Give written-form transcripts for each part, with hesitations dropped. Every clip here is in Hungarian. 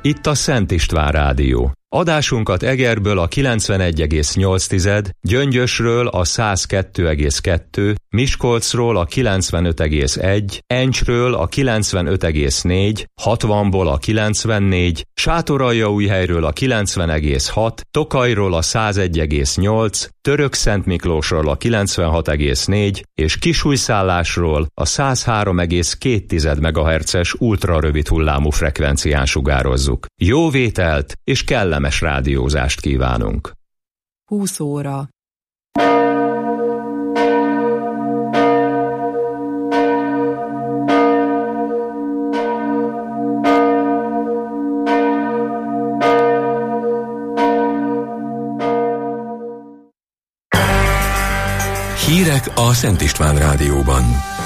Itt a Szent István Rádió. Adásunkat Egerből a 91,8, Gyöngyösről a 102,2, Miskolcról a 95,1, Encsről a 95,4, 60-ból a 94, Sátoraljaújhelyről a 90,6, Tokajról a 101,8, Törökszentmiklósról a 96,4 és Kisújszállásról a 103,2 MHz-es ultrarövid hullámú frekvencián sugározzuk. Jó vételt és kellemes rádiózást kívánunk! 20 óra. Hírek a Szent István Rádióban.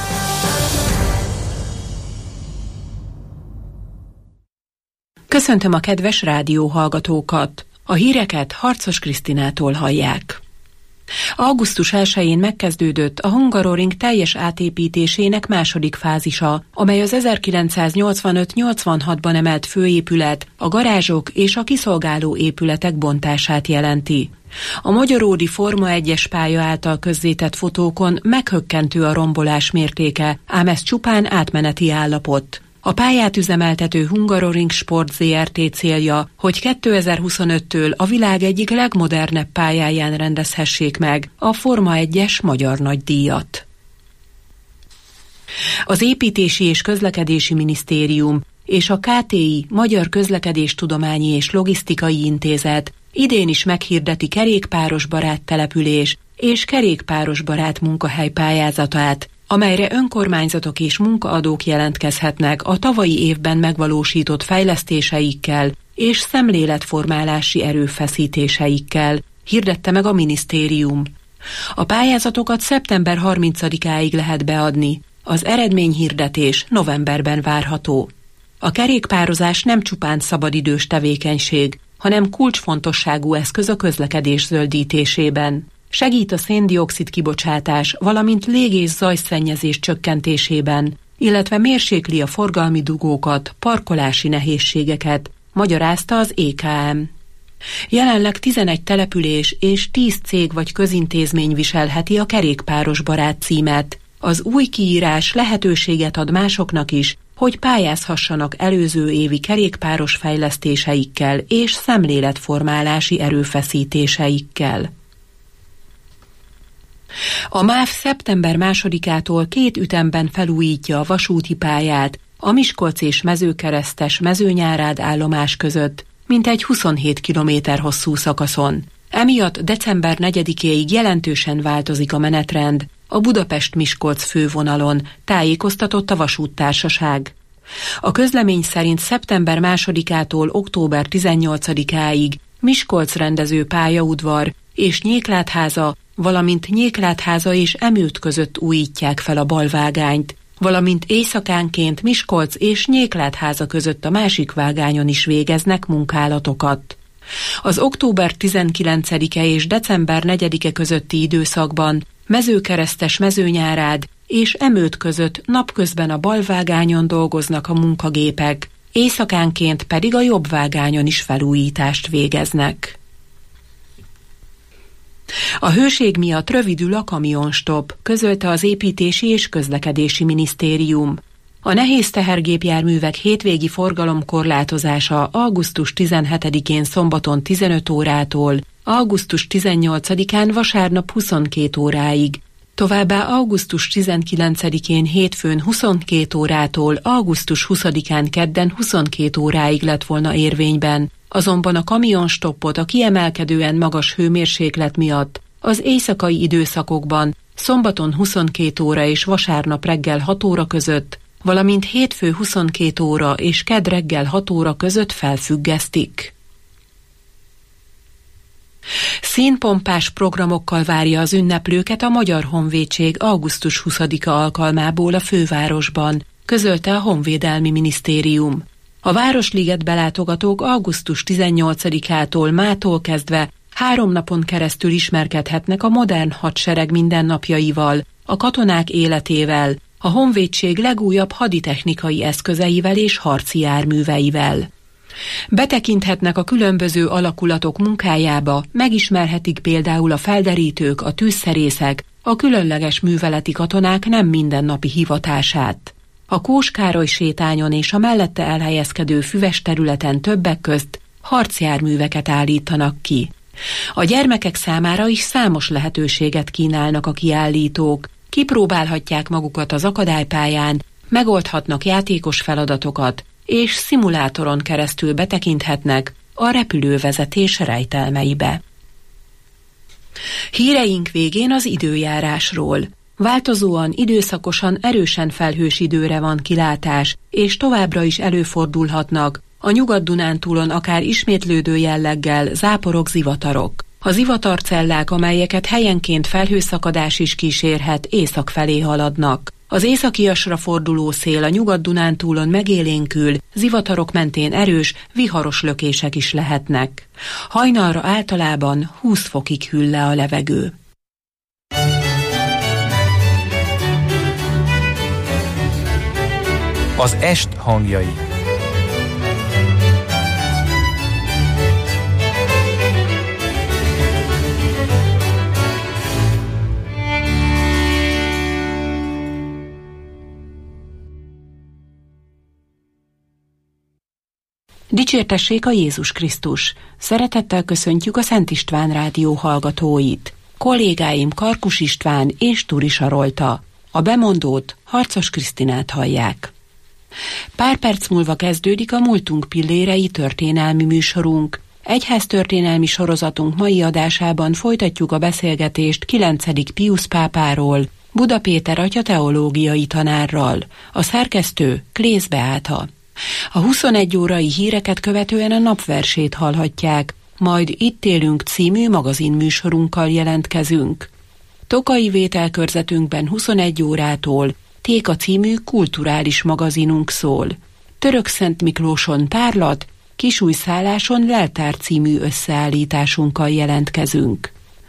Köszöntöm a kedves rádióhallgatókat! A híreket Harcos Krisztinától hallják. Augusztus 1-én megkezdődött a Hungaroring teljes átépítésének második fázisa, amely az 1985-86-ban emelt főépület, a garázsok és a kiszolgáló épületek bontását jelenti. A magyaródi Forma 1-es pálya által közzétett fotókon meghökkentő a rombolás mértéke, ám ez csupán átmeneti állapot. A pályát üzemeltető Hungaroring Sport Zrt. Célja, hogy 2025-től a világ egyik legmodernebb pályáján rendezhessék meg a Forma 1-es magyar nagydíjat. Az Építési és Közlekedési Minisztérium és a KTI Magyar Közlekedéstudományi és Logisztikai Intézet idén is meghirdeti kerékpárosbarát település és kerékpárosbarát munkahely pályázatát, amelyre önkormányzatok és munkaadók jelentkezhetnek a tavalyi évben megvalósított fejlesztéseikkel és szemléletformálási erőfeszítéseikkel, hirdette meg a minisztérium. A pályázatokat szeptember 30-áig lehet beadni, az eredményhirdetés novemberben várható. A kerékpározás nem csupán szabadidős tevékenység, hanem kulcsfontosságú eszköz a közlekedés zöldítésében. Segít a szén-dioxid kibocsátás, valamint lég- és zajszennyezés csökkentésében, illetve mérsékli a forgalmi dugókat, parkolási nehézségeket, magyarázta az EKM. Jelenleg 11 település és 10 cég vagy közintézmény viselheti a kerékpárosbarát címet. Az új kiírás lehetőséget ad másoknak is, hogy pályázhassanak előző évi kerékpáros fejlesztéseikkel és szemléletformálási erőfeszítéseikkel. A MÁV szeptember 2-ától 2 ütemben felújítja a vasúti pályát a Miskolc és Mezőkeresztes Mezőnyárád állomás között, mintegy 27 km hosszú szakaszon. Emiatt december 4-éig jelentősen változik a menetrend a Budapest-Miskolc fővonalon, tájékoztatott a vasúttársaság. A közlemény szerint szeptember 2-ától október 18-áig Miskolc rendező pályaudvar és Nyéklátháza, valamint Nyéklátháza és Emőt között újítják fel a balvágányt, valamint éjszakánként Miskolc és Nyéklátháza között a másik vágányon is végeznek munkálatokat. Az október 19-e és december 4-e közötti időszakban Mezőkeresztes Mezőnyárád és Emőt között napközben a balvágányon dolgoznak a munkagépek, éjszakánként pedig a jobb vágányon is felújítást végeznek. A hőség miatt rövidül a kamionstop, közölte az Építési és Közlekedési Minisztérium. A nehéz tehergépjárművek hétvégi forgalomkorlátozása augusztus 17-én szombaton 15 órától, augusztus 18-án vasárnap 22 óráig, továbbá augusztus 19-én hétfőn 22 órától, augusztus 20-án kedden 22 óráig lett volna érvényben, azonban a kamionstoppot a kiemelkedően magas hőmérséklet miatt az éjszakai időszakokban szombaton 22 óra és vasárnap reggel 6 óra között, valamint hétfő 22 óra és kedd reggel 6 óra között felfüggesztik. Színpompás programokkal várja az ünneplőket a Magyar Honvédség augusztus 20-a alkalmából a fővárosban, közölte a Honvédelmi Minisztérium. A Városligetbe látogatók augusztus 18-ától mától kezdve 3 napon keresztül ismerkedhetnek a modern hadsereg mindennapjaival, a katonák életével, a honvédség legújabb haditechnikai eszközeivel és harci járműveivel. Betekinthetnek a különböző alakulatok munkájába, megismerhetik például a felderítők, a tűzszerészek, a különleges műveleti katonák nem mindennapi hivatását. A Kós Károly sétányon és a mellette elhelyezkedő füves területen többek közt harcjárműveket állítanak ki. A gyermekek számára is számos lehetőséget kínálnak a kiállítók. Kipróbálhatják magukat az akadálypályán, megoldhatnak játékos feladatokat, és szimulátoron keresztül betekinthetnek a repülővezetés rejtelmeibe. Híreink végén az időjárásról. Változóan, időszakosan erősen felhős időre van kilátás, és továbbra is előfordulhatnak a Nyugat-Dunántúlon akár ismétlődő jelleggel záporok, zivatarok. A zivatarcellák, amelyeket helyenként felhőszakadás is kísérhet, észak felé haladnak. Az északiasra forduló szél a Nyugat-Dunántúlon megélénkül, zivatarok mentén erős, viharos lökések is lehetnek. Hajnalra általában 20 fokig hűl le a levegő. Az est hangjai. Dicsértessék a Jézus Krisztus! Szeretettel köszöntjük a Szent István Rádió hallgatóit. Kollégáim Karkus István és Turi Sarolta. A bemondót, Harcos Krisztinát hallják. Pár perc múlva kezdődik a Múltunk pillérei történelmi műsorunk. Egyháztörténelmi sorozatunk mai adásában folytatjuk a beszélgetést 9. Piusz pápáról, Buda Péter atya teológiai tanárral. A szerkesztő Klész Beáta. A 21 órai híreket követően a napversét hallhatják, majd Itt élünk című magazinműsorunkkal jelentkezünk. Tokai vételkörzetünkben 21 órától Téka című kulturális magazinunk szól. Törökszent Miklóson tárlat, Kisújszálláson leltár című összeállításunkkal jelentkezünk.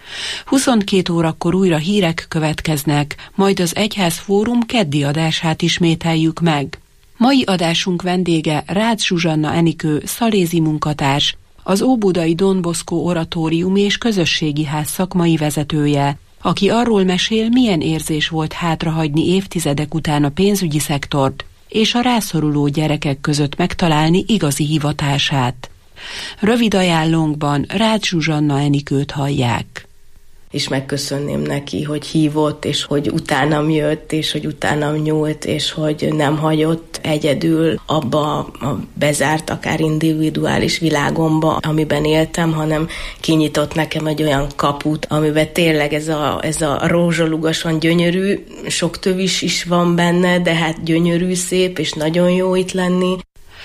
22 órakor újra hírek következnek, majd az Egyház Fórum keddi adását ismételjük meg. Mai adásunk vendége Rácz Zsuzsanna Enikő, szalézi munkatárs, az Óbudai Don Bosco Oratórium és Közösségi Ház szakmai vezetője, aki arról mesél, milyen érzés volt hátrahagyni évtizedek után a pénzügyi szektort, és a rászoruló gyerekek között megtalálni igazi hivatását. Rövid ajánlónkban Rácz Zsuzsanna Enikőt hallják. És megköszönném neki, hogy hívott, és hogy utánam jött, és hogy utánam nyúlt, és hogy nem hagyott egyedül abba a bezárt, akár individuális világomba, amiben éltem, hanem kinyitott nekem egy olyan kaput, amiben tényleg ez a rózsalugasan gyönyörű, sok tövis is van benne, de hát gyönyörű, szép, és nagyon jó itt lenni.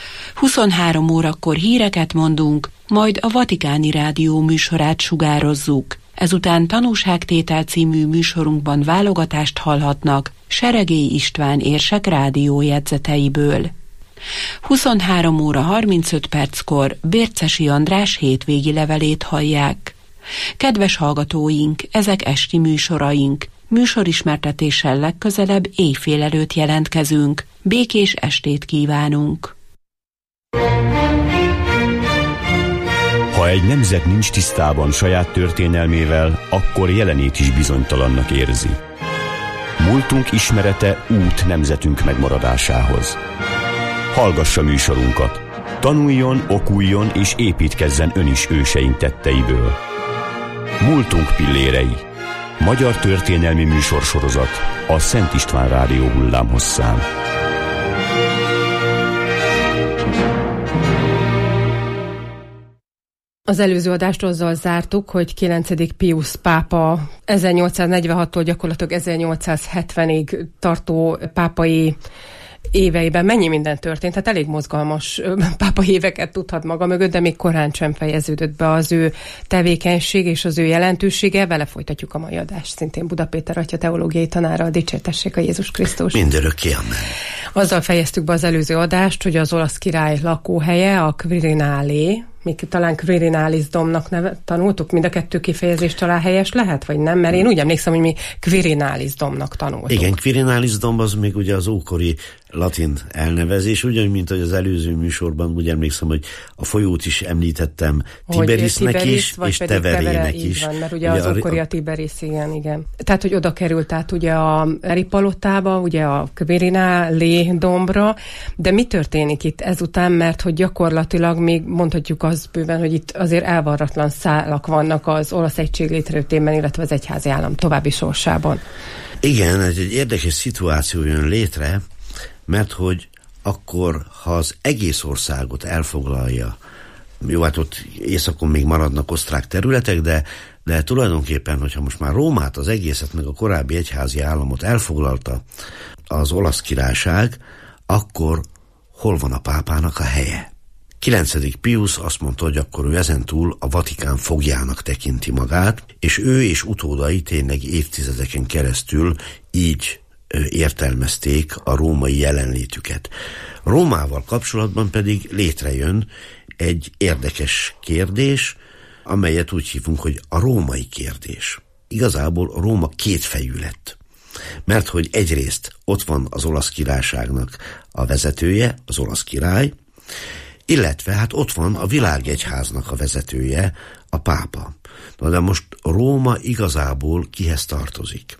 23 órakor híreket mondunk, majd a Vatikáni Rádió műsorát sugározzuk. Ezután Tanúságtétel című műsorunkban válogatást hallhatnak Seregély István érsek rádiójegyzeteiből. 23 óra 35 perckor Bércesi András hétvégi levelét hallják. Kedves hallgatóink, ezek esti műsoraink. Műsorismertetéssel legközelebb éjfél előtt jelentkezünk. Békés estét kívánunk! Ha egy nemzet nincs tisztában saját történelmével, akkor jelenét is bizonytalannak érzi. Múltunk ismerete út nemzetünk megmaradásához. Hallgassa műsorunkat. Tanuljon, okuljon és építkezzen ön is őseink tetteiből. Múltunk pillérei. Magyar történelmi műsorsorozat a Szent István Rádió hullámhosszán. Az előző adást azzal zártuk, hogy 9. Piusz pápa 1846-tól gyakorlatilag 1870-ig tartó pápai éveiben mennyi minden történt, tehát elég mozgalmas pápai éveket tudhat maga mögött, de még korán sem fejeződött be az ő tevékenység és az ő jelentősége. Vele folytatjuk a mai adást, szintén Buda Péter atya teológiai tanára. Dicsértessék a Jézus Krisztus! Mindörökké, amen. Azzal fejeztük be az előző adást, hogy az olasz király lakóhelye, a Quirinale, még talán Quirinalis dombnak tanultuk, mind a kettő kifejezés talán helyes lehet, vagy nem? Mert én úgy emlékszem, hogy mi Quirinalis dombnak tanultuk. Igen, Quirinalis domb az még ugye az ókori latin elnevezés, ugyanúgy, mint hogy az előző műsorban úgy emlékszem, hogy a folyót is említettem Tiberisnek is, és Teverének is. Van, mert ugye az ókori a Tiberis, igen. Tehát, hogy oda került át ugye a Eripalotába, ugye a Quirinali dombra, de mi történik itt ezután, mert hogy gyakorlatilag még mondhatjuk azt bőven, hogy itt azért elvarratlan szálak vannak az olasz egység létrejöttében, illetve az egyházi állam további sorsában. Igen, ez egy érdekes szituáció jön létre, mert hogy akkor, ha az egész országot elfoglalja, jó, hát ott északon még maradnak osztrák területek, de tulajdonképpen, hogyha most már Rómát, az egészet, meg a korábbi egyházi államot elfoglalta az olasz királyság, akkor hol van a pápának a helye? 9. Pius azt mondta, hogy akkor ő ezentúl a Vatikán fogjának tekinti magát, és ő és utódai tényleg évtizedeken keresztül így értelmezték a római jelenlétüket. Rómával kapcsolatban pedig létrejön egy érdekes kérdés, amelyet úgy hívunk, hogy a római kérdés. Igazából Róma kétfejű lett. Mert hogy egyrészt ott van az olasz királyságnak a vezetője, az olasz király, illetve hát ott van a világegyháznak a vezetője, a pápa. Na de most Róma igazából kihez tartozik?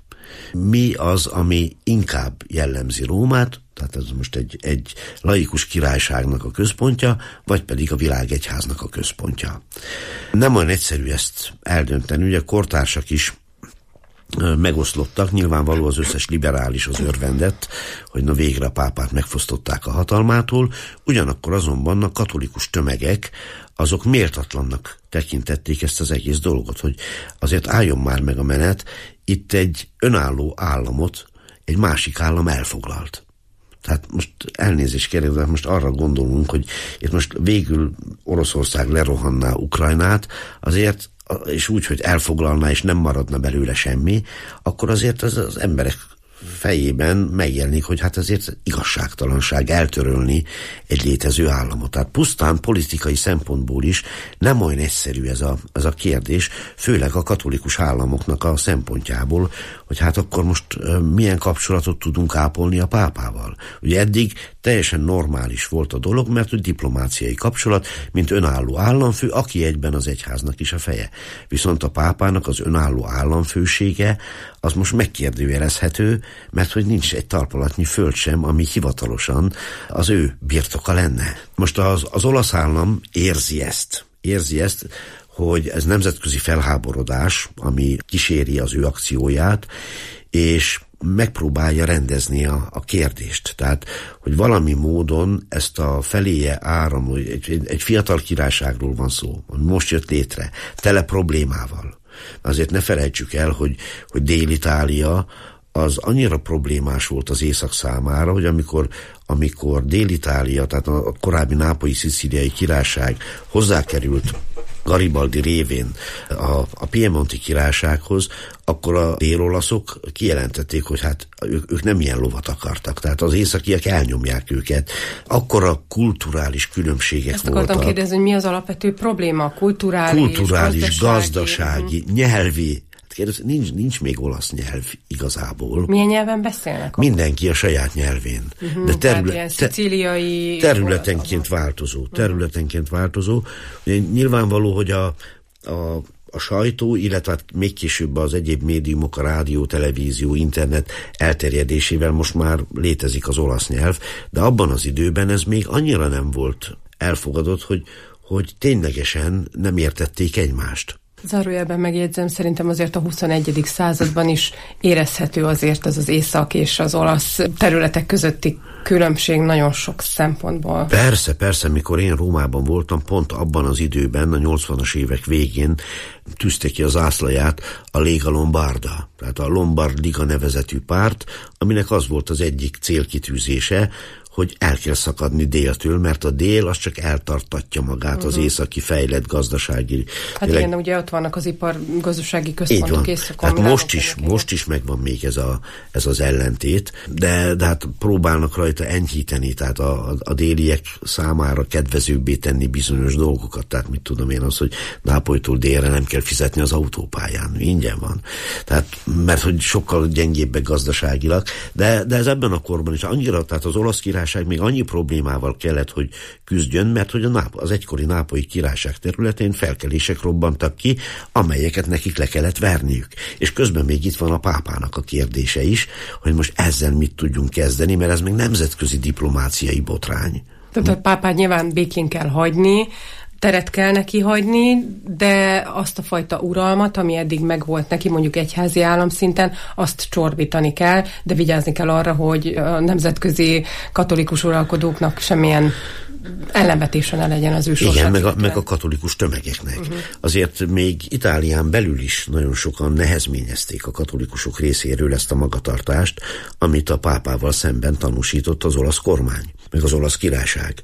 Mi az, ami inkább jellemzi Rómát, tehát ez most egy laikus királyságnak a központja, vagy pedig a világegyháznak a központja. Nem olyan egyszerű ezt eldönteni, ugye kortársak is megoszlottak, nyilvánvaló az összes liberális az örvendett, hogy na végre a pápát megfosztották a hatalmától, ugyanakkor azonban a katolikus tömegek azok méltatlannak tekintették ezt az egész dolgot, hogy azért álljon már meg a menet, itt egy önálló államot egy másik állam elfoglalt. Tehát most elnézést kérek, de most arra gondolunk, hogy itt most végül Oroszország lerohanná Ukrajnát, azért, és úgy, hogy elfoglalná, és nem maradna belőle semmi, akkor azért az emberek fejében megjelenik, hogy hát ezért igazságtalanság eltörölni egy létező államot. Tehát pusztán politikai szempontból is nem olyan egyszerű ez a kérdés, főleg a katolikus államoknak a szempontjából, hogy hát akkor most milyen kapcsolatot tudunk ápolni a pápával. Ugye eddig teljesen normális volt a dolog, mert hogy diplomáciai kapcsolat, mint önálló államfő, aki egyben az egyháznak is a feje. Viszont a pápának az önálló államfősége az most megkérdőjelezhető, mert hogy nincs egy talpalatnyi föld sem, ami hivatalosan az ő birtoka lenne. Most az olasz állam érzi ezt, hogy ez nemzetközi felháborodás, ami kíséri az ő akcióját, és megpróbálja rendezni a kérdést. Tehát, hogy valami módon ezt a feléje áramló, egy fiatal királyságról van szó, ami most jött létre, tele problémával. Azért ne felejtsük el, hogy Dél-Itália az annyira problémás volt az észak számára, hogy amikor Dél-Itália, tehát a korábbi nápolyi-szicíliai királyság hozzákerült Garibaldi révén a Piemonti királysághoz, akkor a dél-olaszok kijelentették, hogy hát ők nem ilyen lovat akartak, tehát az északiak elnyomják őket. Akkora kulturális különbségek voltak. Ezt akartam kérdezni, hogy mi az alapvető probléma? Kulturális, gazdasági, nyelvi. Kérdez, nincs még olasz nyelv igazából. Milyen nyelven beszélnek? Mindenki a saját nyelvén. De szicíliai... Területenként változó. Ugye, nyilvánvaló, hogy a sajtó, illetve még később az egyéb médiumok, a rádió, televízió, internet elterjedésével most már létezik az olasz nyelv, de abban az időben ez még annyira nem volt elfogadott, hogy ténylegesen nem értették egymást. Zárójelben megjegyzem, szerintem azért a 21. században is érezhető azért az észak és az olasz területek közötti különbség nagyon sok szempontból. Persze, mikor én Rómában voltam, pont abban az időben, a 80-as évek végén tűzte ki az zászlaját a Lega Lombarda, tehát a Lombard Liga nevezetű párt, aminek az volt az egyik célkitűzése, hogy el kell szakadni déltől, mert a dél az csak eltartatja magát az északi fejlett gazdasági. Hát igen, ugye ott vannak az ipargazdasági központok északon. Hát most is megvan még ez az ellentét, de hát próbálnak rajta enyhíteni, tehát a déliek számára kedvezőbbé tenni bizonyos dolgokat, tehát mit tudom én az, hogy Nápolytól délre nem kell fizetni az autópályán, ingyen van. Tehát, mert hogy sokkal gyengébbek gazdaságilag, de ez ebben a korban is annyira, tehát az olasz királyság még annyi problémával kellett, hogy küzdjön, mert hogy az egykori nápolyi királyság területén felkelések robbantak ki, amelyeket nekik le kellett verniük. És közben még itt van a pápának a kérdése is, hogy most ezzel mit tudjunk kezdeni, mert ez még nemzetközi diplomáciai botrány. Tehát a pápát nyilván békén kell hagyni, teret kell neki hagyni, de azt a fajta uralmat, ami eddig megvolt neki, mondjuk egyházi államszinten, azt csorbítani kell, de vigyázni kell arra, hogy a nemzetközi katolikus uralkodóknak semmilyen ellenvetése ne legyen az ő sorsát. Igen, meg a katolikus tömegeknek. Azért még Itálián belül is nagyon sokan nehezményezték a katolikusok részéről ezt a magatartást, amit a pápával szemben tanúsított az olasz kormány, meg az olasz királyság.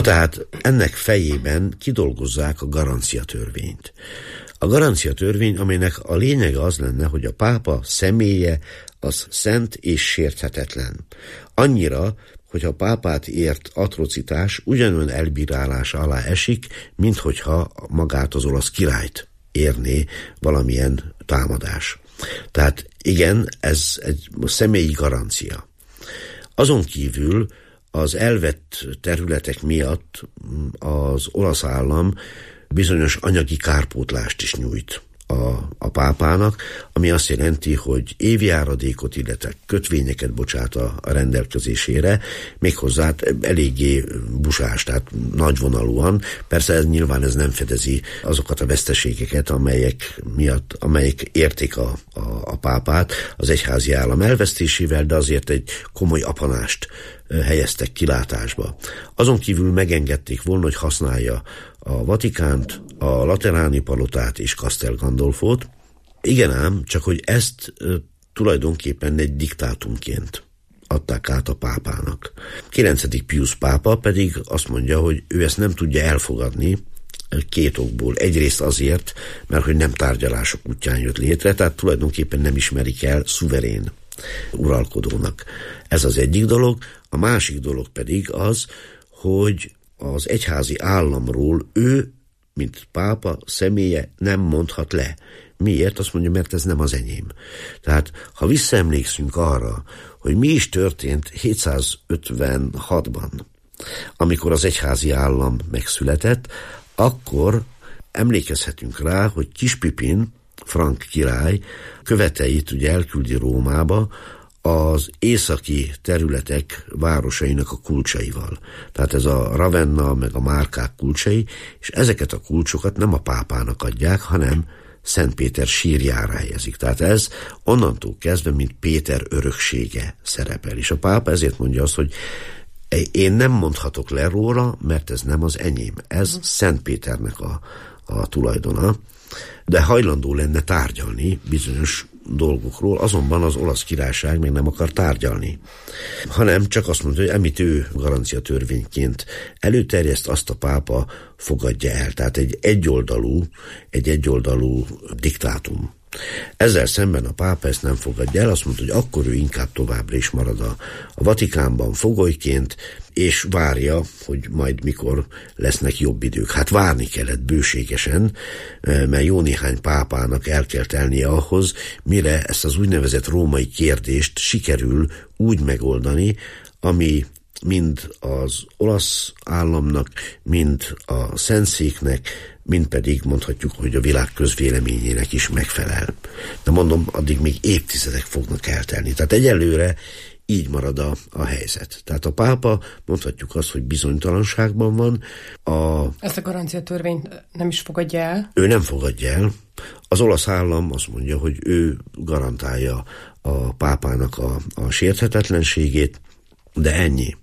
No tehát ennek fejében kidolgozzák a garanciatörvényt. A garanciatörvény, amelynek a lényege az lenne, hogy a pápa személye az szent és sérthetetlen. Annyira, hogy a pápát ért atrocitás ugyanolyan elbírálás alá esik, mint hogyha magát az olasz királyt érné valamilyen támadás. Tehát igen, ez egy személyi garancia. Azon kívül az elvett területek miatt az olasz állam bizonyos anyagi kárpótlást is nyújt a pápának, ami azt jelenti, hogy évjáradékot, illetve kötvényeket bocsát a rendelkezésére, méghozzá eléggé busás, tehát nagyvonalúan. Persze nyilván ez nem fedezi azokat a veszteségeket, amelyek érték a pápát az egyházi állam elvesztésével, de azért egy komoly apanást helyeztek kilátásba. Azon kívül megengedték volna, hogy használja a Vatikánt, a Lateráni palotát és Castel Gandolfot. Igen ám, csak hogy ezt tulajdonképpen egy diktátumként adták át a pápának. 9. Pius pápa pedig azt mondja, hogy ő ezt nem tudja elfogadni, két okból. Egyrészt azért, mert hogy nem tárgyalások útján jött létre, tehát tulajdonképpen nem ismerik el szuverén uralkodónak. Ez az egyik dolog. A másik dolog pedig az, hogy az egyházi államról ő, mint pápa személye nem mondhat le. Miért? Azt mondja, mert ez nem az enyém. Tehát, ha visszaemlékszünk arra, hogy mi is történt 756-ban, amikor az egyházi állam megszületett, akkor emlékezhetünk rá, hogy Kis Pipin, frank király, követeit ugye elküldi Rómába az északi területek városainak a kulcsaival. Tehát ez a Ravenna meg a Márkák kulcsai, és ezeket a kulcsokat nem a pápának adják, hanem Szent Péter sírjára helyezik. Tehát ez onnantól kezdve, mint Péter öröksége szerepel. És a pápa ezért mondja azt, hogy én nem mondhatok le róla, mert ez nem az enyém. Ez Szent Péternek a tulajdona, de hajlandó lenne tárgyalni bizonyos dolgokról, azonban az olasz királyság még nem akar tárgyalni, hanem csak azt mondja, hogy amit ő garanciatörvényként előterjeszt, azt a pápa fogadja el. Tehát egy egyoldalú diktátum. Ezzel szemben a pápa ezt nem fogadja el, azt mondta, hogy akkor ő inkább továbbra is marad a Vatikánban fogolyként, és várja, hogy majd mikor lesznek jobb idők. Hát várni kellett bőségesen, mert jó néhány pápának el kell telnie ahhoz, mire ezt az úgynevezett római kérdést sikerül úgy megoldani, ami mind az olasz államnak, mind a Szentszéknek, mind pedig mondhatjuk, hogy a világ közvéleményének is megfelel. De mondom, addig még évtizedek fognak eltelni. Tehát egyelőre így marad a helyzet. Tehát a pápa, mondhatjuk azt, hogy bizonytalanságban van. Ezt a garanciatörvényt nem is fogadja el? Ő nem fogadja el. Az olasz állam azt mondja, hogy ő garantálja a pápának a sérthetetlenségét, de ennyi.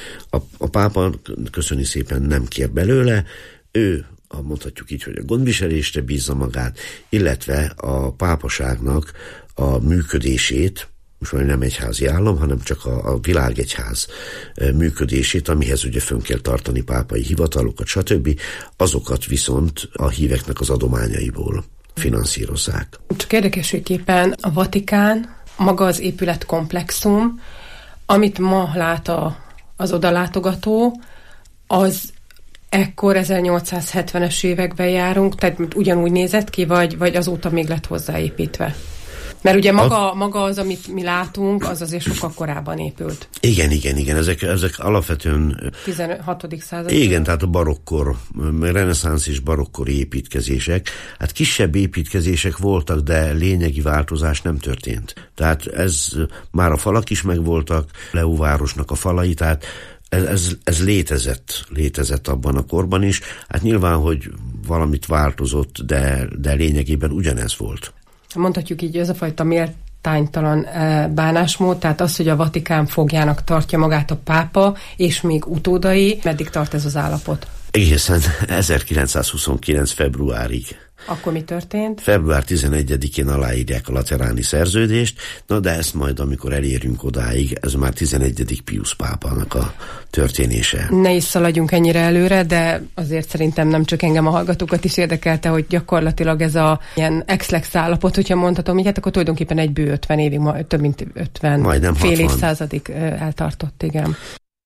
A pápa, köszöni szépen, nem kér belőle, ő mondhatjuk így, hogy a gondviselésre bízza magát, illetve a pápaságnak a működését, most már nem egyházi állam, hanem csak a világegyház működését, amihez ugye fönn kell tartani pápai hivatalokat, stb. Azokat viszont a híveknek az adományaiból finanszírozzák. Csak érdekességképpen a Vatikán, maga az épületkomplexum, amit ma lát az odalátogató, az ekkor 1870-es években járunk, tehát ugyanúgy nézett ki, vagy azóta még lett hozzáépítve? Mert ugye maga az, amit mi látunk, az azért sokkal korábban épült. Igen. Ezek alapvetően 16. század. Igen, tehát a barokkor, reneszánsz és barokkori építkezések. Hát kisebb építkezések voltak, de lényegi változás nem történt. Tehát ez már a falak is megvoltak, Leó városnak a falai, tehát ez létezett abban a korban is. Hát nyilván, hogy valamit változott, de lényegében ugyanez volt. Mondhatjuk így, ez a fajta méltánytalan bánásmód, tehát az, hogy a Vatikán fogjának tartja magát a pápa, és még utódai, meddig tart ez az állapot? Egészen 1929. februárig. Akkor mi történt? Február 11-én aláírják a lateráni szerződést, de ezt majd, amikor elérünk odáig, ez már 11. Piusz pápának a történése. Ne is szaladjunk ennyire előre, de azért szerintem nem csak engem, a hallgatókat is érdekelte, hogy gyakorlatilag ez a ilyen ex-lex állapot, hogyha mondhatom, így hát akkor tulajdonképpen egy bő 50 évig, több mint 50, majdnem fél 60 évszázadig eltartott, igen.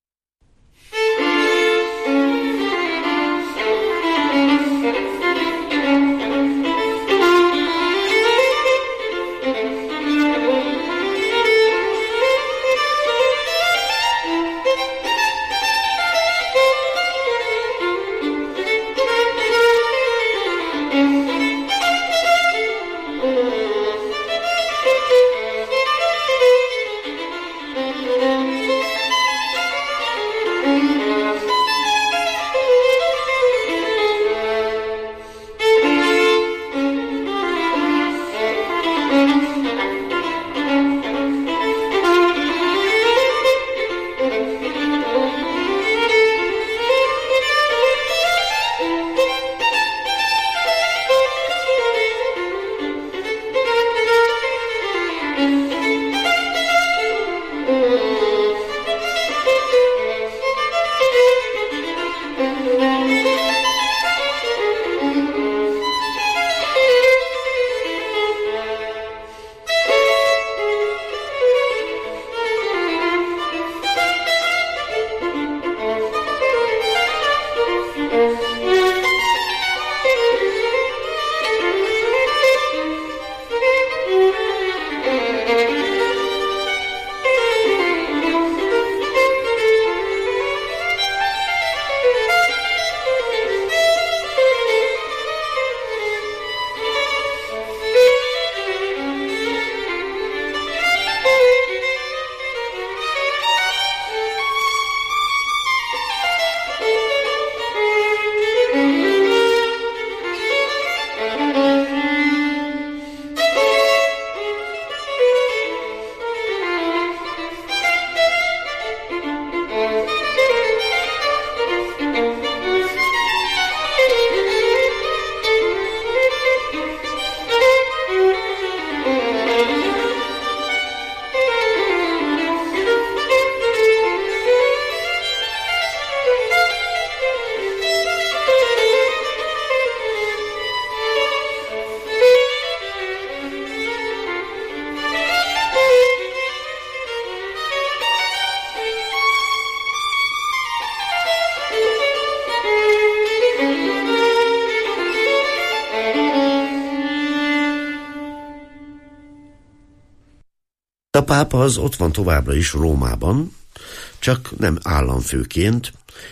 A pápa az ott van továbbra is Rómában, csak nem államfőként,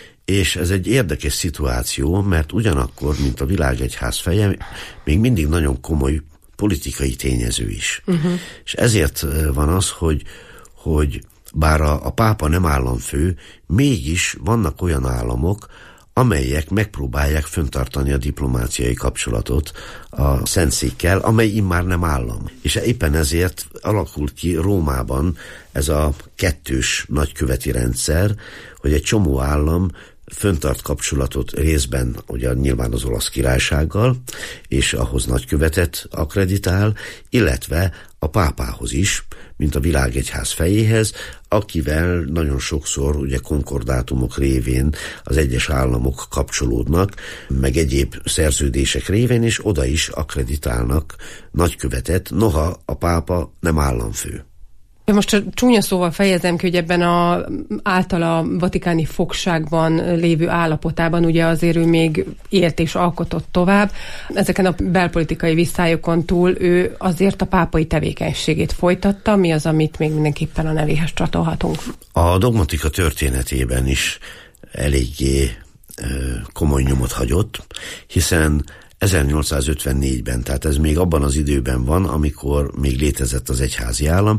és ez egy érdekes szituáció, mert ugyanakkor, mint a világegyház feje, még mindig nagyon komoly politikai tényező is. És ezért van az, hogy bár a pápa nem államfő, mégis vannak olyan államok, amelyek megpróbálják fenntartani a diplomáciai kapcsolatot a Szentszékkel, amely immár nem állam. És éppen ezért alakult ki Rómában ez a kettős nagyköveti rendszer, hogy egy csomó állam föntart kapcsolatot részben ugye nyilván az Olasz Királysággal, és ahhoz nagykövetet akkreditál, illetve a pápához is, mint a világegyház fejéhez, akivel nagyon sokszor ugye konkordátumok révén az egyes államok kapcsolódnak, meg egyéb szerződések révén, és oda is akkreditálnak nagykövetet, noha a pápa nem államfő. Most csak csúnya szóval fejezem ki, hogy ebben általa vatikáni fogságban lévő állapotában ugye azért ő még élt és alkotott tovább. Ezeken a belpolitikai visszályokon túl ő azért a pápai tevékenységét folytatta. Mi az, amit még mindenképpen a nevéhez csatolhatunk? A dogmatika történetében is eléggé komoly nyomot hagyott, hiszen 1854-ben, tehát ez még abban az időben van, amikor még létezett az egyházi állam,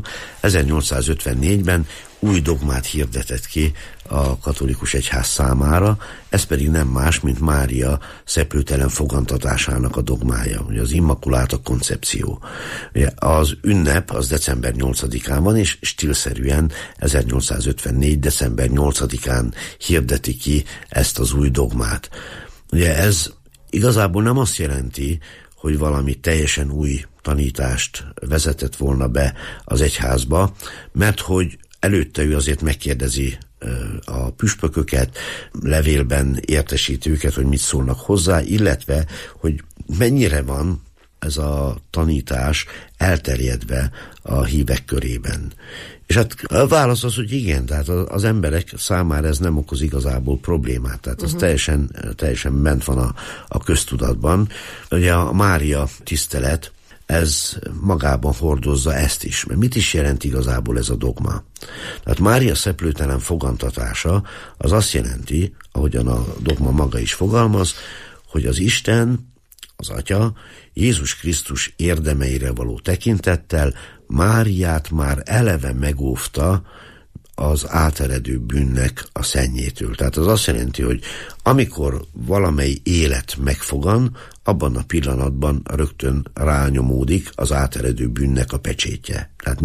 1854-ben új dogmát hirdetett ki a katolikus egyház számára, ez pedig nem más, mint Mária szeplőtelen fogantatásának a dogmája, ugye az Immaculata koncepció. Ugye az ünnep az december 8-án van, és stílszerűen 1854. december 8-án hirdeti ki ezt az új dogmát. Ugye ez igazából nem azt jelenti, hogy valami teljesen új tanítást vezetett volna be az egyházba, mert hogy előtte ő azért megkérdezi a püspököket, levélben értesíti őket, hogy mit szólnak hozzá, illetve, hogy mennyire van ez a tanítás elterjedve a hívek körében. És hát a válasz az, hogy igen, tehát az emberek számára ez nem okoz igazából problémát, tehát ez teljesen bent van a köztudatban. Ugye a Mária tisztelet, ez magában hordozza ezt is. Mert mit is jelent igazából ez a dogma? Tehát Mária szeplőtelen fogantatása az azt jelenti, ahogyan a dogma maga is fogalmaz, hogy az Isten, az Atya Jézus Krisztus érdemeire való tekintettel Máriát már eleve megóvta az áteredő bűnnek a szennyétől. Tehát az azt jelenti, hogy amikor valamely élet megfogan, abban a pillanatban rögtön rányomódik az áteredő bűnnek a pecsétje. Tehát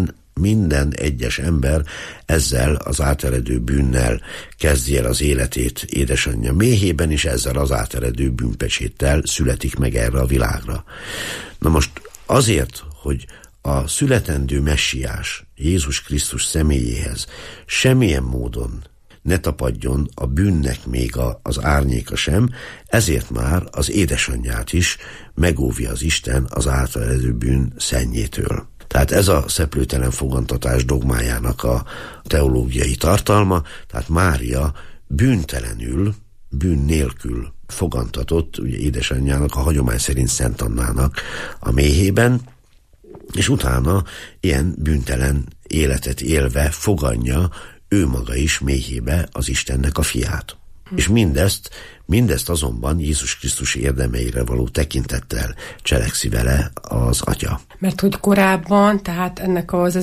minden egyes ember ezzel az áteredő bűnnel kezdi el az életét édesanyja méhében, és ezzel az áteredő bűnpecséttel születik meg erre a világra. Na most azért, hogy a születendő messiás Jézus Krisztus személyéhez semmilyen módon ne tapadjon a bűnnek még az árnyéka sem, ezért már az édesanyját is megóvja az Isten az áteredő bűn szennyétől. Tehát ez a szeplőtelen fogantatás dogmájának a teológiai tartalma, tehát Mária bűntelenül, bűn nélkül fogantatott, ugye édesanyjának, a hagyomány szerint Szent Annának a méhében, és utána ilyen bűntelen életet élve fogadja ő maga is méhébe az Istennek a fiát. És mindezt azonban Jézus Krisztus érdemeire való tekintettel cselekszi vele az Atya. Mert hogy korábban, tehát ennek az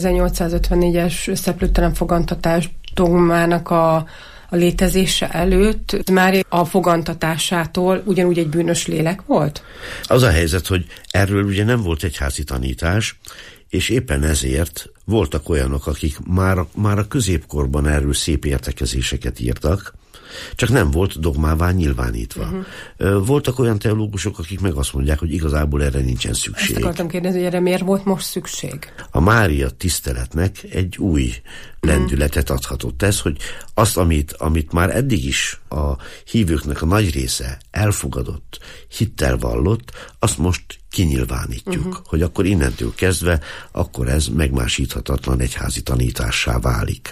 1854-es szeplőtelen fogantatás dogmának a létezése előtt már a fogantatásától ugyanúgy egy bűnös lélek volt? Az a helyzet, hogy erről ugye nem volt egyházi tanítás, és éppen ezért voltak olyanok, akik már a középkorban erről szép értekezéseket írtak, csak nem volt dogmává nyilvánítva. Voltak olyan teológusok, akik meg azt mondják, hogy igazából erre nincsen szükség. Ezt akartam kérdezni, hogy erre miért volt most szükség? A Mária tiszteletnek egy új lendületet adhatott ez, hogy azt, amit már eddig is a hívőknek a nagy része elfogadott, hittel vallott, azt most kinyilvánítjuk, hogy akkor innentől kezdve, akkor ez megmásíthatatlan egyházi tanítássá válik.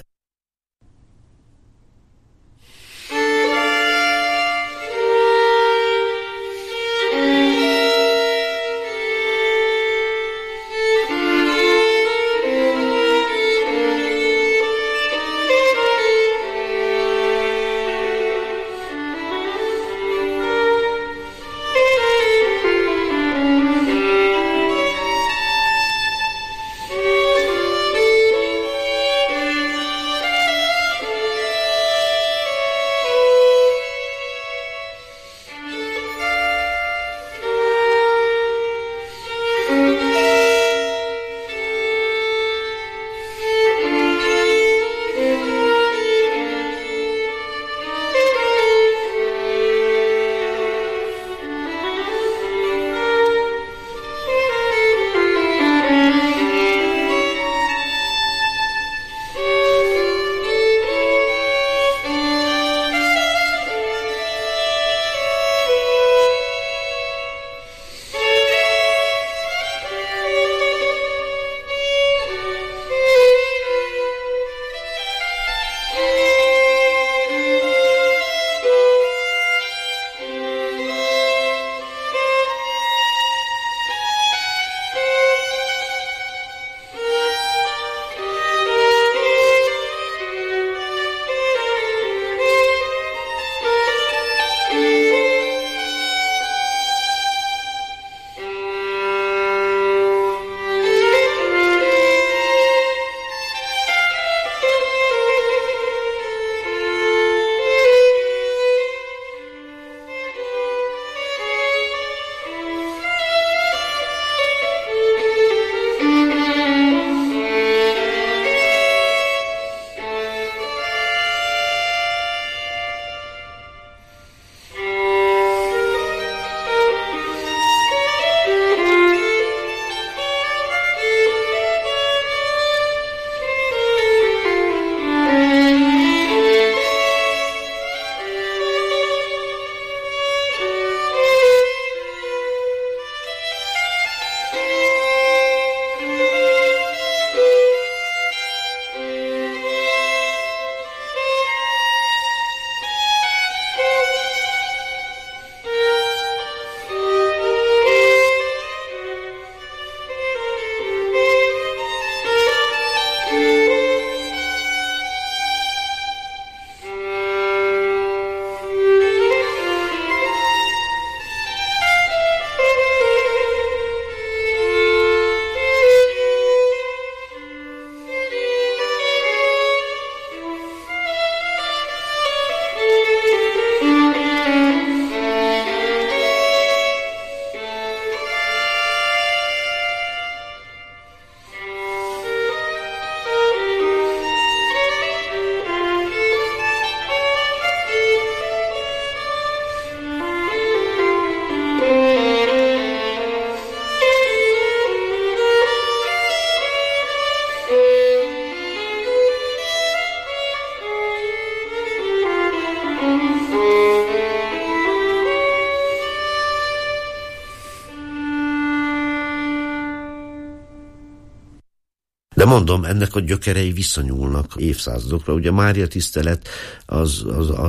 De mondom, ennek a gyökerei visszanyúlnak évszázadokra. Ugye Mária tisztelet az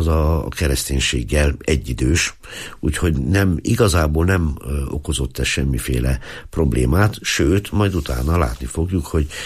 a kereszténységgel egyidős, úgyhogy igazából nem okozott ez semmiféle problémát, sőt, majd utána látni fogjuk,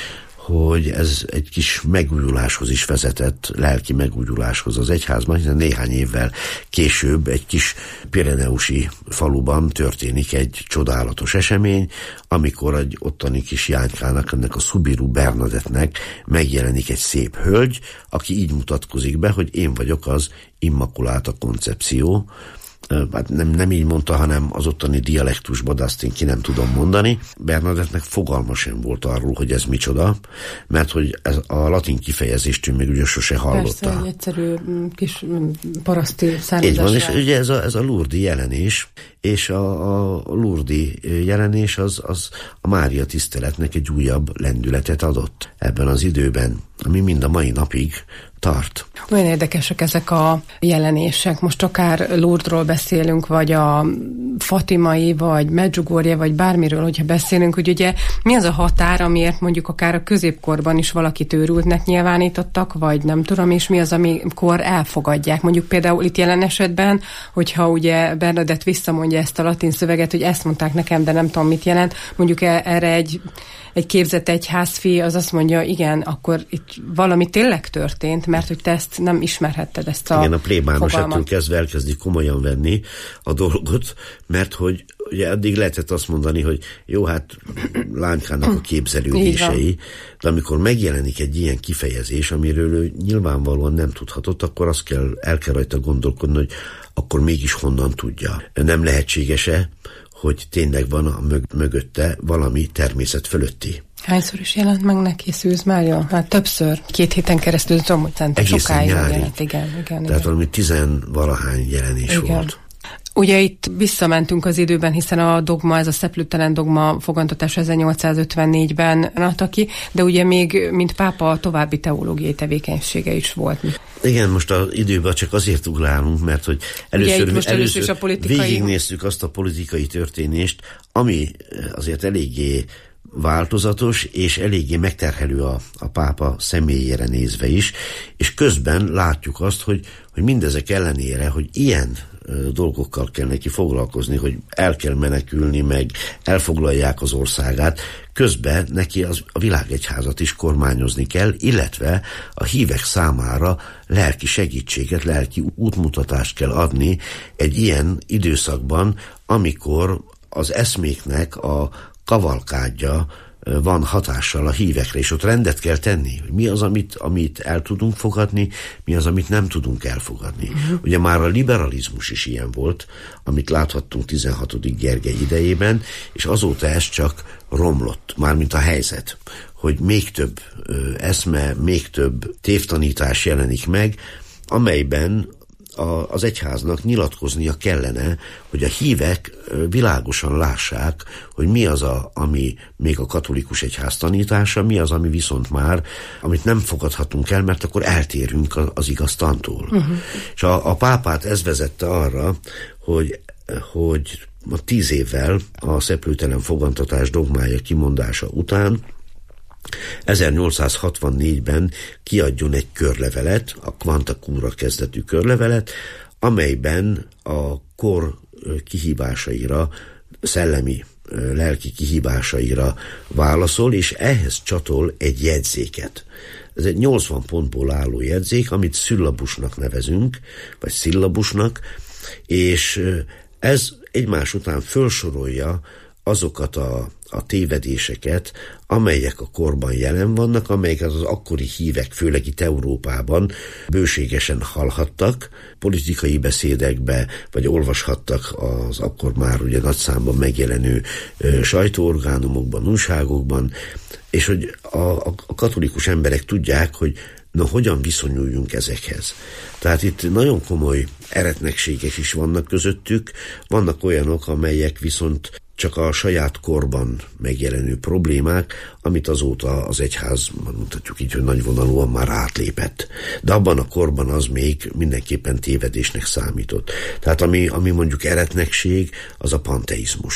hogy ez egy kis megújuláshoz is vezetett, lelki megújuláshoz az egyházban, hiszen néhány évvel később egy kis pireneusi faluban történik egy csodálatos esemény, amikor egy ottani kis Jánykának, ennek a Subiru Bernadettnek megjelenik egy szép hölgy, aki így mutatkozik be, hogy én vagyok az Immaculata Concepció. Hát nem így mondta, hanem az ottani dialektusban, de azt én ki nem tudom mondani. Bernadettnek fogalma sem volt arról, hogy ez micsoda, mert hogy ez a latin kifejezést ő még ugye sose hallotta. Persze, egy egyszerű kis paraszti származásra. Így van, és ugye ez a Lourdes jelenés, és a Lourdes jelenés az a Mária tiszteletnek egy újabb lendületet adott ebben az időben, ami mind a mai napig tart. Olyan érdekesek ezek a jelenések. Most akár Lourdesról beszélünk, vagy a fatimai, vagy Medjugorje, vagy bármiről, hogyha beszélünk, hogy ugye mi az a határ, amiért mondjuk akár a középkorban is valakit őrültnek nyilvánítottak, vagy nem tudom, és mi az, amikor elfogadják. Mondjuk például itt jelen esetben, hogyha ugye Bernadett visszamondja ezt a latin szöveget, hogy ezt mondták nekem, de nem tudom, mit jelent, mondjuk erre egy képzett egyházfi, az azt mondja, igen, akkor itt valami tényleg történt, mert hogy te ezt nem ismerhetted, ezt a igen, a plébános ettől kezdve elkezdi komolyan venni a dolgot, mert hogy ugye addig lehetett azt mondani, hogy jó, hát Lánykának a képzelődései, de amikor megjelenik egy ilyen kifejezés, amiről ő nyilvánvalóan nem tudhatott, akkor el kell rajta gondolkodni, hogy akkor mégis honnan tudja. Nem lehetséges-e, hogy tényleg van mögötte valami természet fölötti. Hányszor is jelent meg neki Szűz Mária? Hát többször. 2 héten keresztül tudom, hogy szente sokáig jelent. Igen. Tehát valami 10-valahány jelenés volt. Ugye itt visszamentünk az időben, hiszen a dogma, ez a szeplőtelen dogma fogantatás 1854-ben adta ki, de ugye még, mint pápa, további teológiai tevékenysége is volt. Igen, most az időben csak azért ugrálunk, mert hogy először a politikai... végignéztük azt a politikai történést, ami azért eléggé változatos, és eléggé megterhelő a pápa személyére nézve is, és közben látjuk azt, hogy mindezek ellenére, hogy ilyen dolgokkal kell neki foglalkozni, hogy el kell menekülni, meg elfoglalják az országát, közben neki a világegyházat is kormányozni kell, illetve a hívek számára lelki segítséget, lelki útmutatást kell adni egy ilyen időszakban, amikor az eszméknek a kavalkádja van hatással a hívekre, és ott rendet kell tenni, hogy mi az, amit el tudunk fogadni, mi az, amit nem tudunk elfogadni. Ugye már a liberalizmus is ilyen volt, amit láthattunk 16. Gergely idejében, és azóta ez csak romlott, mármint a helyzet, hogy még több eszme, még több tévtanítás jelenik meg, amelyben az egyháznak nyilatkoznia kellene, hogy a hívek világosan lássák, hogy mi az, ami még a katolikus egyház tanítása, mi az, ami viszont már, amit nem fogadhatunk el, mert akkor eltérünk az igaz tantól. És a pápát ez vezette arra, hogy 10 évvel a szeplőtelen fogantatás dogmája kimondása után 1864-ben kiadjon egy körlevelet, a Quanta Cura kezdetű körlevelet, amelyben a kor kihívásaira, szellemi, lelki kihívásaira válaszol, és ehhez csatol egy jegyzéket. Ez egy 80 pontból álló jegyzék, amit szillabusnak nevezünk, vagy szillabusnak, és ez egymás után felsorolja azokat a tévedéseket, amelyek a korban jelen vannak, amelyeket az akkori hívek, főleg itt Európában bőségesen hallhattak, politikai beszédekbe, vagy olvashattak az akkor már ugye nagy számban megjelenő sajtóorgánumokban, újságokban, és hogy a katolikus emberek tudják, hogy hogyan viszonyuljunk ezekhez. Tehát itt nagyon komoly eretnekségek is vannak közöttük, vannak olyanok, amelyek viszont csak a saját korban megjelenő problémák, amit azóta az egyház, mondhatjuk így, hogy nagyvonalúan már átlépett. De abban a korban az még mindenképpen tévedésnek számított. Tehát ami mondjuk eretnekség, az a panteizmus.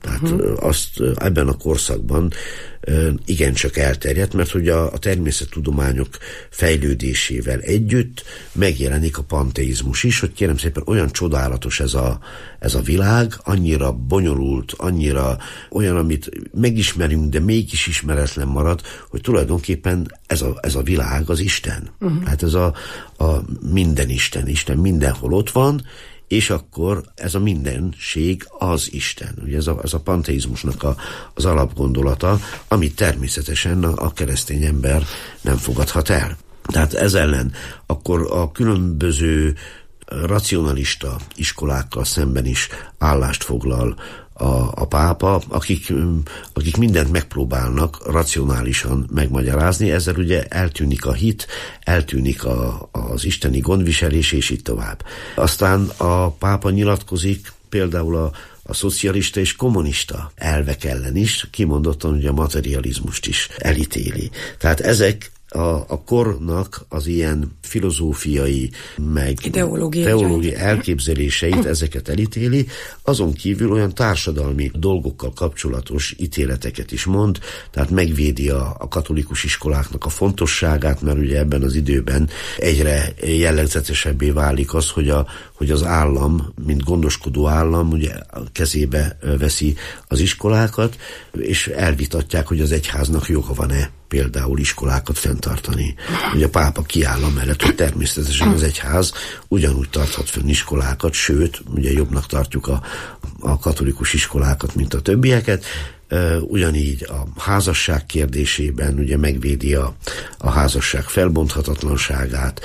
Tehát azt ebben a korszakban igencsak elterjedt, mert hogy a természettudományok fejlődésével együtt megjelenik a panteizmus is, hogy kérem szépen olyan csodálatos ez a világ, annyira bonyolult, annyira olyan, amit megismerünk, de mégis ismeretlen marad, hogy tulajdonképpen ez a világ az Isten. Hát ez a minden Isten mindenhol ott van, és akkor ez a mindenség az Isten. Ugye ez a panteizmusnak az alapgondolata, amit természetesen a keresztény ember nem fogadhat el. Tehát ez ellen akkor a különböző racionalista iskolákkal szemben is állást foglal a pápa, akik mindent megpróbálnak racionálisan megmagyarázni, ezzel ugye eltűnik a hit, eltűnik az isteni gondviselés, és így tovább. Aztán a pápa nyilatkozik például a szocialista és kommunista elvek ellen is, kimondottan ugye a materializmust is elítéli. Tehát ezek a kornak az ilyen filozófiai, meg teológiai elképzeléseit, ezeket elítéli, azon kívül olyan társadalmi dolgokkal kapcsolatos ítéleteket is mond, tehát megvédi a katolikus iskoláknak a fontosságát, mert ugye ebben az időben egyre jellegzetesebbé válik az, hogy az állam, mint gondoskodó állam, ugye kezébe veszi az iskolákat, és elvitatják, hogy az egyháznak joga van-e például iskolákat fenntartani. Ugye a pápa kiáll amellett, hogy természetesen az egyház ugyanúgy tarthat fönn iskolákat, sőt, ugye jobbnak tartjuk a katolikus iskolákat, mint a többieket. Ugyanígy a házasság kérdésében ugye megvédi a házasság felbonthatatlanságát,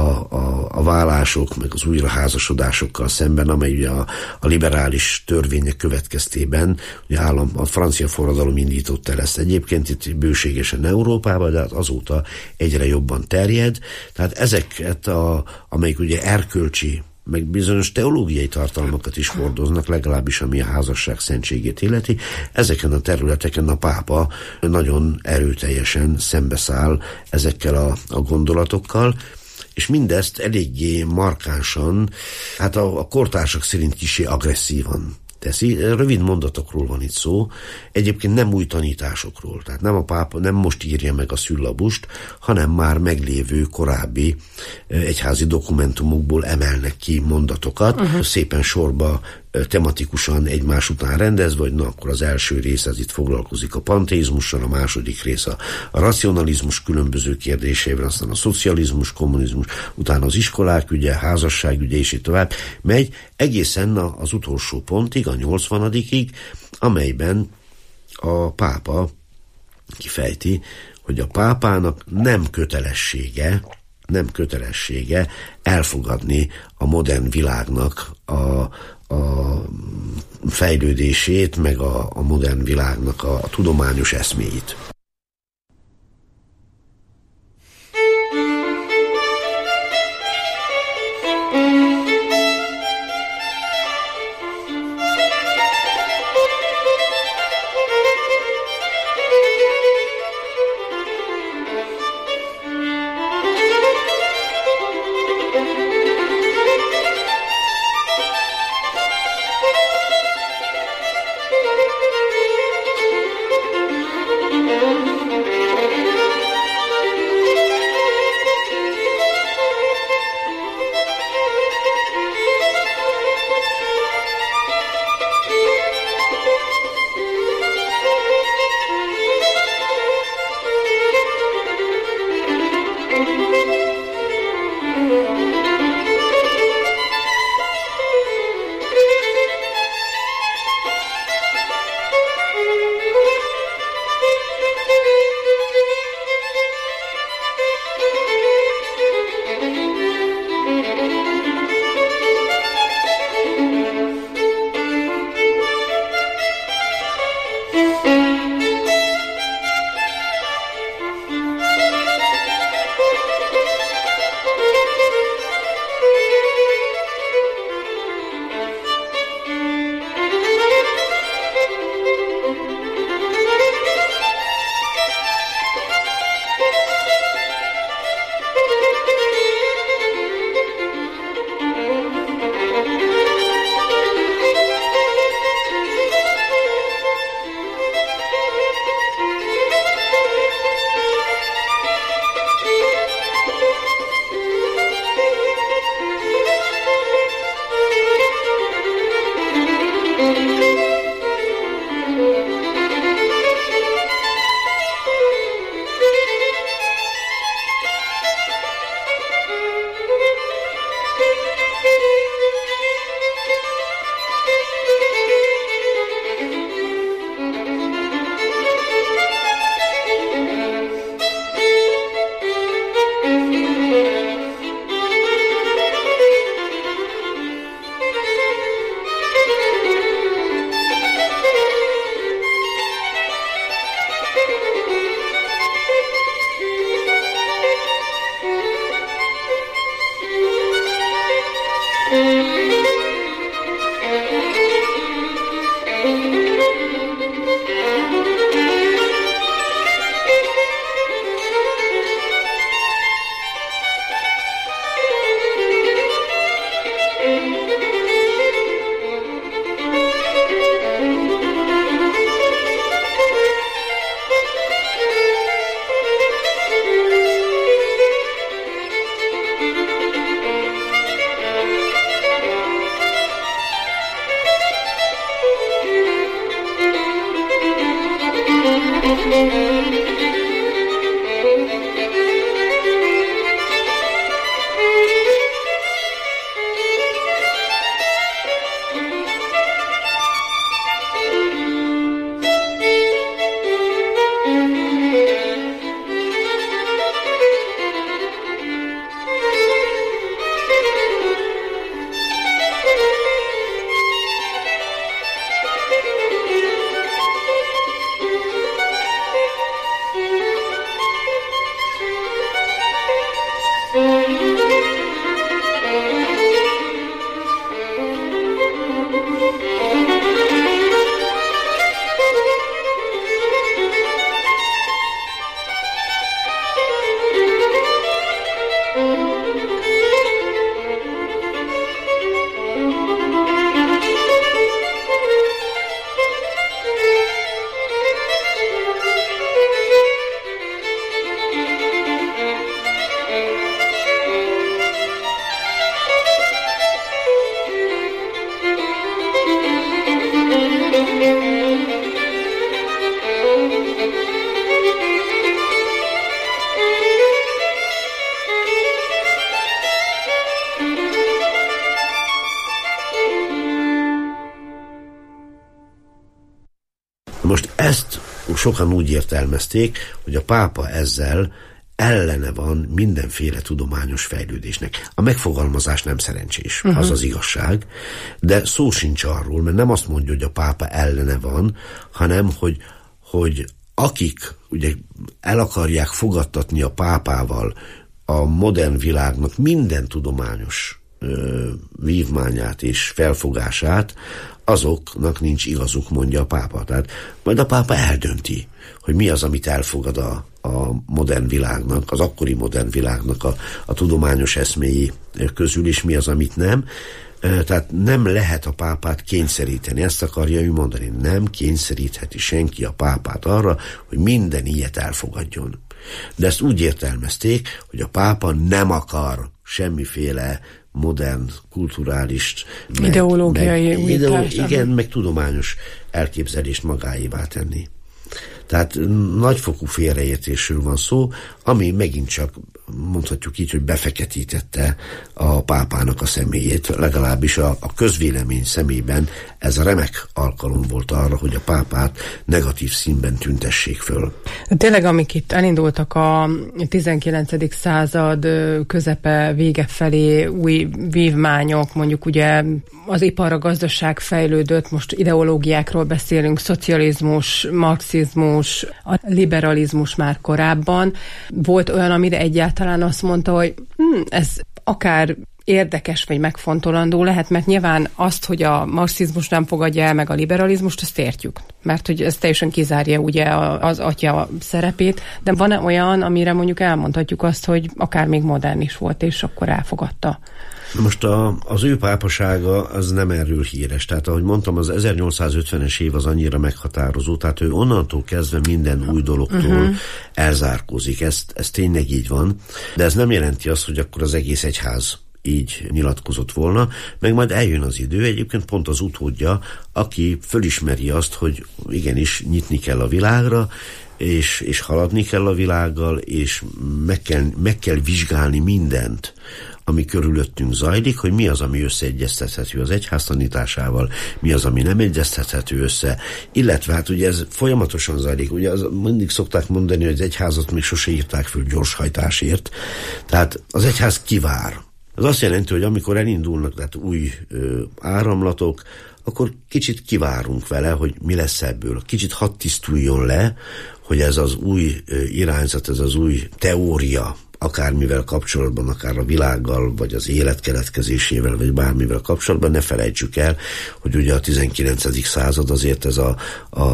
a vállások, meg az újraházasodásokkal szemben, amely ugye a liberális törvények következtében ugye a francia forradalom indította el ezt egyébként itt bőségesen Európában, de hát azóta egyre jobban terjed. Tehát ezeket, amelyik ugye erkölcsi, meg bizonyos teológiai tartalmakat is hordoznak, legalábbis ami a házasság szentségét illeti. Ezeken a területeken a pápa nagyon erőteljesen szembeszáll ezekkel a gondolatokkal, és mindezt eléggé markánsan, hát a kortársak szerint kissé agresszívan teszi. Rövid mondatokról van itt szó, egyébként nem új tanításokról, tehát nem a pápa nem most írja meg a szüllabust, hanem már meglévő korábbi egyházi dokumentumokból emelnek ki mondatokat, szépen sorba tematikusan egymás után rendezve, vagy na, akkor az első rész ez itt foglalkozik a panteizmussal, a második rész a racionalizmus különböző kérdésével, aztán a szocializmus, kommunizmus, utána az iskolák ügye, házasság ügye, és így tovább megy, egészen az utolsó pontig, a 80-ig, amelyben a pápa kifejti, hogy a pápának nem kötelessége elfogadni a modern világnak a fejlődését, meg a modern világnak a tudományos eszméit. Most ezt sokan úgy értelmezték, hogy a pápa ezzel ellene van mindenféle tudományos fejlődésnek. A megfogalmazás nem szerencsés, az az igazság, de szó sincs arról, mert nem azt mondja, hogy a pápa ellene van, hanem, hogy akik ugye el akarják fogadtatni a pápával a modern világnak minden tudományos vívmányát és felfogását, azoknak nincs igazuk, mondja a pápa. Tehát majd a pápa eldönti, hogy mi az, amit elfogad a modern világnak, az akkori modern világnak a tudományos eszméi közül, és mi az, amit nem. Tehát nem lehet a pápát kényszeríteni, ezt akarja ő mondani. Nem kényszerítheti senki a pápát arra, hogy minden ilyet elfogadjon. De ezt úgy értelmezték, hogy a pápa nem akar semmiféle modern, kulturális, ideológiai újítást. Igen, meg tudományos elképzelést magáévá tenni. Tehát nagyfokú félreértésről van szó, ami megint csak mondhatjuk így, hogy befeketítette a pápának a személyét, legalábbis a közvélemény szemében ez a remek alkalom volt arra, hogy a pápát negatív színben tüntessék föl. Tényleg, amik itt elindultak a 19. század közepe vége felé, új vívmányok, mondjuk ugye az ipar, a gazdaság fejlődött, most ideológiákról beszélünk, szocializmus, marxizmus, a liberalizmus már korábban. Volt olyan, amire egyáltalán azt mondta, hogy ez akár érdekes vagy megfontolandó lehet, mert nyilván azt, hogy a marxizmus nem fogadja el meg a liberalizmust, azt értjük. Mert hogy ez teljesen kizárja ugye az atya szerepét, de van-e olyan, amire mondjuk elmondhatjuk azt, hogy akár még modern is volt, és akkor elfogadta? Most az ő pápasága az nem erről híres. Tehát ahogy mondtam, az 1850-es év az annyira meghatározó, tehát ő onnantól kezdve minden új dologtól elzárkózik. Ez tényleg így van, de ez nem jelenti azt, hogy akkor az egész egyház így nyilatkozott volna, meg majd eljön az idő, egyébként pont az utódja, aki fölismeri azt, hogy igenis nyitni kell a világra, és haladni kell a világgal, és meg kell vizsgálni mindent, ami körülöttünk zajlik, hogy mi az, ami összeegyeztethető az egyház tanításával, mi az, ami nem egyeztethető össze, illetve hát ugye ez folyamatosan zajlik, ugye mindig szokták mondani, hogy az egyházat még sose írták föl gyorshajtásért, tehát az egyház kivár. Ez azt jelenti, hogy amikor elindulnak tehát új áramlatok, akkor kicsit kivárunk vele, hogy mi lesz ebből. Kicsit hadd tisztuljon le, hogy ez az új irányzat, ez az új teória, akármivel kapcsolatban, akár a világgal, vagy az élet keletkezésével, vagy bármivel kapcsolatban, ne felejtsük el, hogy ugye a 19. század azért ez a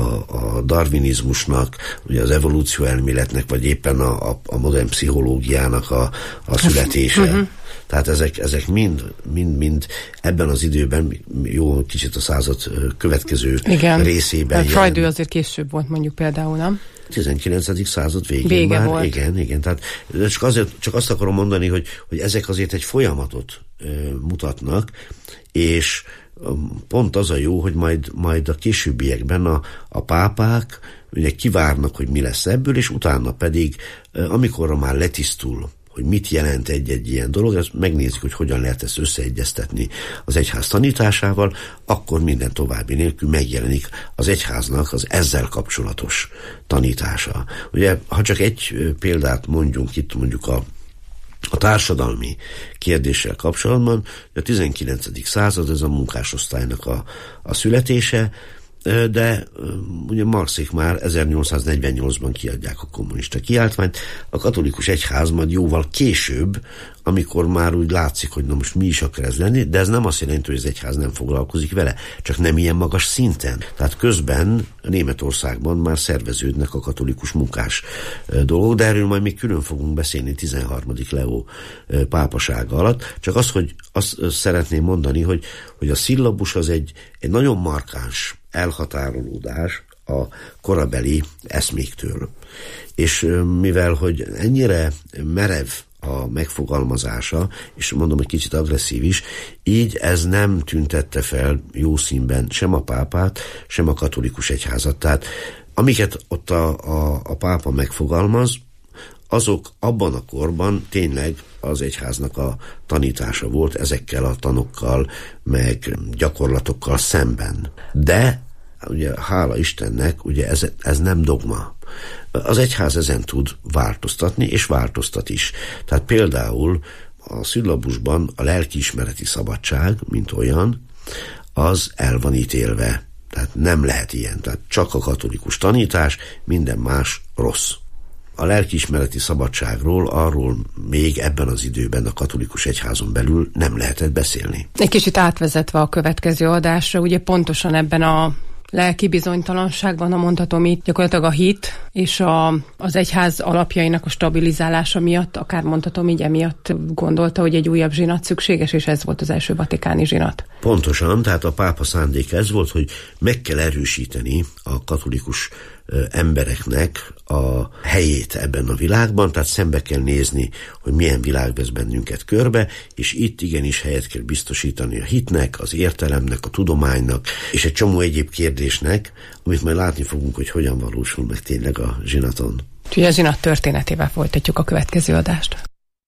darwinizmusnak, ugye az evolúció elméletnek, vagy éppen a modern pszichológiának a születése. Tehát ezek mind ebben az időben, jó kicsit a század következő részében. Freud azért később volt mondjuk például, nem? 19. század végén vége már. Volt. Igen. Tehát csak azt akarom mondani, hogy ezek azért egy folyamatot mutatnak, és pont az a jó, hogy majd a későbbiekben a pápák ugye kivárnak, hogy mi lesz ebből, és utána pedig, amikor már letisztul, hogy mit jelent egy ilyen dolog, ezt megnézzük, hogy hogyan lehet ezt összeegyeztetni az egyház tanításával, akkor minden további nélkül megjelenik az egyháznak az ezzel kapcsolatos tanítása. Ugye, ha csak egy példát mondjunk itt, mondjuk a társadalmi kérdéssel kapcsolatban, a 19. század, ez a munkásosztálynak a születése, de ugye Marxék már 1848-ban kiadják a kommunista kiáltványt, a katolikus egyház majd jóval később, amikor már úgy látszik, hogy na most mi is akar ez lenni, de ez nem azt jelenti, hogy az egyház nem foglalkozik vele, csak nem ilyen magas szinten. Tehát közben Németországban már szerveződnek a katolikus munkás dolgok, de erről majd még külön fogunk beszélni 13. Leó pápasága alatt. Csak azt szeretném mondani, hogy a szillabus az egy nagyon markáns elhatárolódás a korabeli eszméktől. És mivel, hogy ennyire merev a megfogalmazása, és mondom, hogy kicsit agresszív is, így ez nem tüntette fel jó színben sem a pápát, sem a katolikus egyházat. Tehát amiket ott a pápa megfogalmaz, azok abban a korban tényleg az egyháznak a tanítása volt ezekkel a tanokkal, meg gyakorlatokkal szemben. De ugye hála Istennek, ugye ez nem dogma. Az egyház ezen tud változtatni, és változtat is. Tehát például a szillabusban a lelkiismereti szabadság, mint olyan, az el van ítélve. Tehát nem lehet ilyen. Tehát csak a katolikus tanítás, minden más rossz. A lelkiismereti szabadságról, arról még ebben az időben a katolikus egyházon belül nem lehetett beszélni. Egy kicsit átvezetve a következő adásra, ugye pontosan ebben a lelki bizonytalanságban, mondhatom itt, gyakorlatilag a hit és az egyház alapjainak a stabilizálása miatt, akár mondhatom így, emiatt gondolta, hogy egy újabb zsinat szükséges, és ez volt az első vatikáni zsinat. Pontosan, tehát a pápa szándéka ez volt, hogy meg kell erősíteni a katolikus embereknek a helyét ebben a világban, tehát szembe kell nézni, hogy milyen világ vesz bennünket körbe, és itt igenis helyet kell biztosítani a hitnek, az értelemnek, a tudománynak, és egy csomó egyéb kérdésnek, amit majd látni fogunk, hogy hogyan valósul meg tényleg a zsinaton. Úgyhogy a zsinat történetével folytatjuk a következő adást.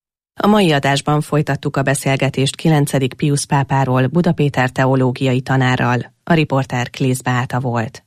A mai adásban folytattuk a beszélgetést 9. Piusz pápáról Buda Péter teológiai tanárral. A riporter Klész Beáta volt.